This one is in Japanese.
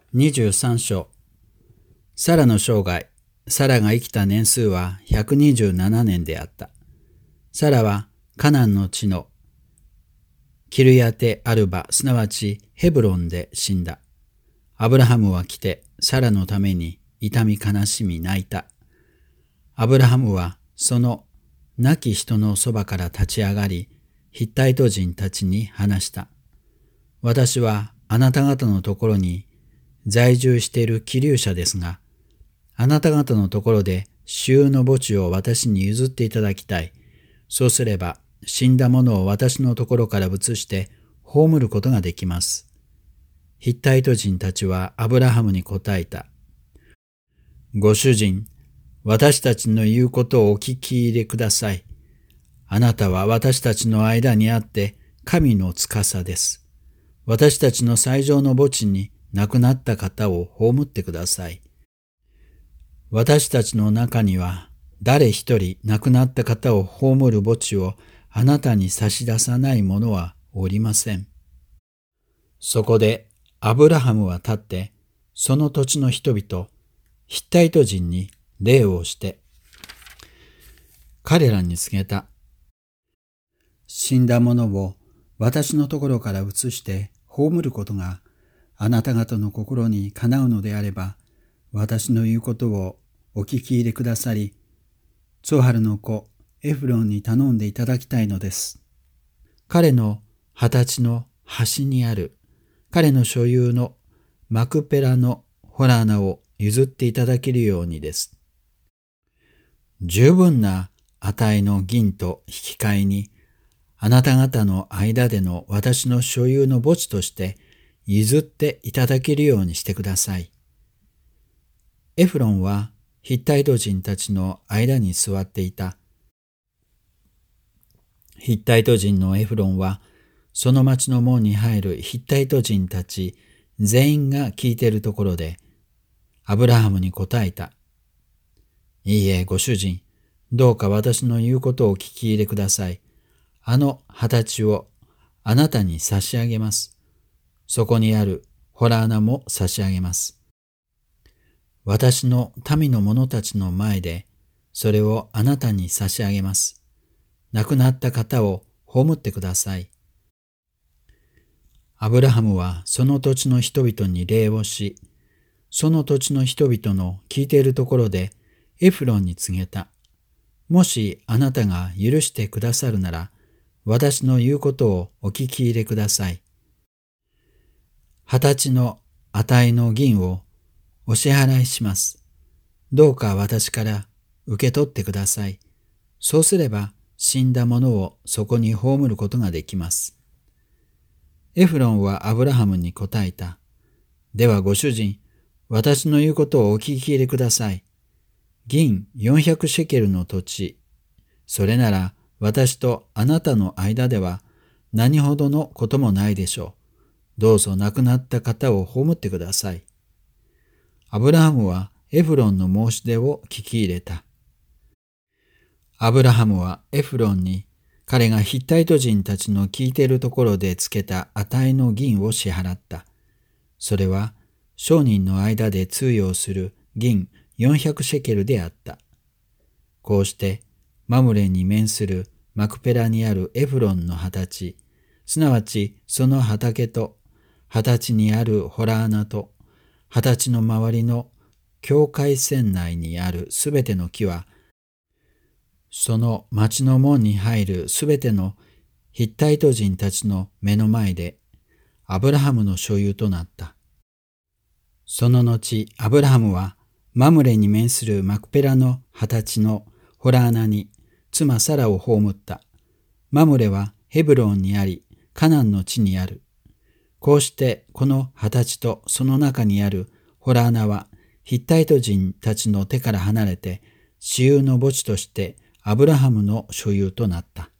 23章。サラの生涯。サラが生きた年数は127年であった。サラはカナンの地のキルヤテアルバ、すなわちヘブロンで死んだ。アブラハムは来てサラのために痛み悲しみ泣いた。アブラハムはその亡き人のそばから立ち上がり、ヒッタイト人たちに話した。私はあなた方のところに在住している寄留者ですが、あなた方のところで私有の墓地を私に譲っていただきたい。そうすれば死んだ者を私のところから移して葬ることができます。ヒッタイト人たちはアブラハムに答えた。ご主人、私たちの言うことをお聞き入れください。あなたは私たちの間にあって神の司です。私たちの最上の墓地に亡くなった方を葬ってください。私たちの中には誰一人亡くなった方を葬る墓地をあなたに差し出さない者はおりません。そこでアブラハムは立ってその土地の人々、ヒッタイト人に礼をして彼らに告げた。死んだ者を私のところから移して葬ることがあなた方の心にかなうのであれば、私の言うことをお聞き入れくださり、ツォハルの子エフロンに頼んでいただきたいのです。彼の20歳の端にある彼の所有のマクペラのホラ穴を譲っていただけるようにです。十分な値の銀と引き換えに、あなた方の間での私の所有の墓地として譲っていただけるようにしてください。エフロンはヒッタイト人たちの間に座っていた。ヒッタイト人のエフロンはその町の門に入るヒッタイト人たち全員が聞いているところでアブラハムに答えた。いいえ、ご主人、どうか私の言うことをお聞き入れください。あの20歳をあなたに差し上げます。そこにあるホラ穴も差し上げます。私の民の者たちの前でそれをあなたに差し上げます。亡くなった方を葬ってください。アブラハムはその土地の人々に礼をし、その土地の人々の聞いているところでエフロンに告げた。もしあなたが許してくださるなら、私の言うことをお聞き入れください。20歳の値の銀をお支払いします。どうか私から受け取ってください。そうすれば死んだ者をそこに葬ることができます。エフロンはアブラハムに答えた。ではご主人、私の言うことをお聞き入れください。銀400シェケルの土地、それなら私とあなたの間では何ほどのこともないでしょう。どうぞ亡くなった方を葬ってください。アブラハムはエフロンの申し出を聞き入れた。アブラハムはエフロンに彼がヒッタイト人たちの聞いているところでつけた値の銀を支払った。それは商人の間で通用する銀400シェケルであった。こうしてマムレに面するマクペラにあるエフロンの20歳、すなわちその畑と20歳にあるホラ穴と20歳の周りの境界線内にあるすべての木は、その町の門に入るすべてのヒッタイト人たちの目の前でアブラハムの所有となった。その後、アブラハムはマムレに面するマクペラの20歳のホラ穴に妻サラを葬った。マムレはヘブロンにあり、カナンの地にある。こうしてこの20歳とその中にあるホラ穴はヒッタイト人たちの手から離れて私有の墓地としてアブラハムの所有となった。